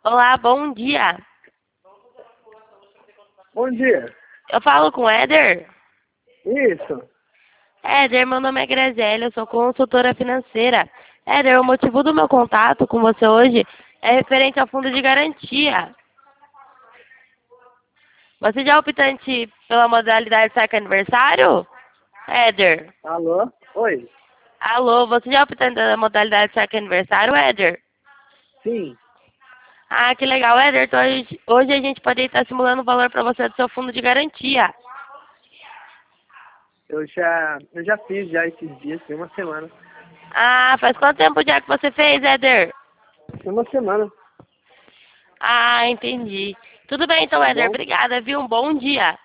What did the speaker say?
Olá, bom dia. Bom dia. Eu falo com o Éder. Isso. Éder, meu nome é Graziela, eu sou consultora financeira. Éder, o motivo do meu contato com você hoje é referente ao fundo de garantia. Você já é optante pela modalidade saque aniversário? Éder. Alô? Oi. Alô, você já é optante pela modalidade saque aniversário, Éder? Sim. Ah, que legal, Éder. Então, hoje a gente pode estar simulando o valor para você do seu fundo de garantia. Eu já fiz já esses dias, tem uma semana. Ah, faz quanto tempo já que você fez, Éder? Tem uma semana, Ah, entendi. Tudo bem então, tá Éder. bom? Obrigada, viu? Um bom dia.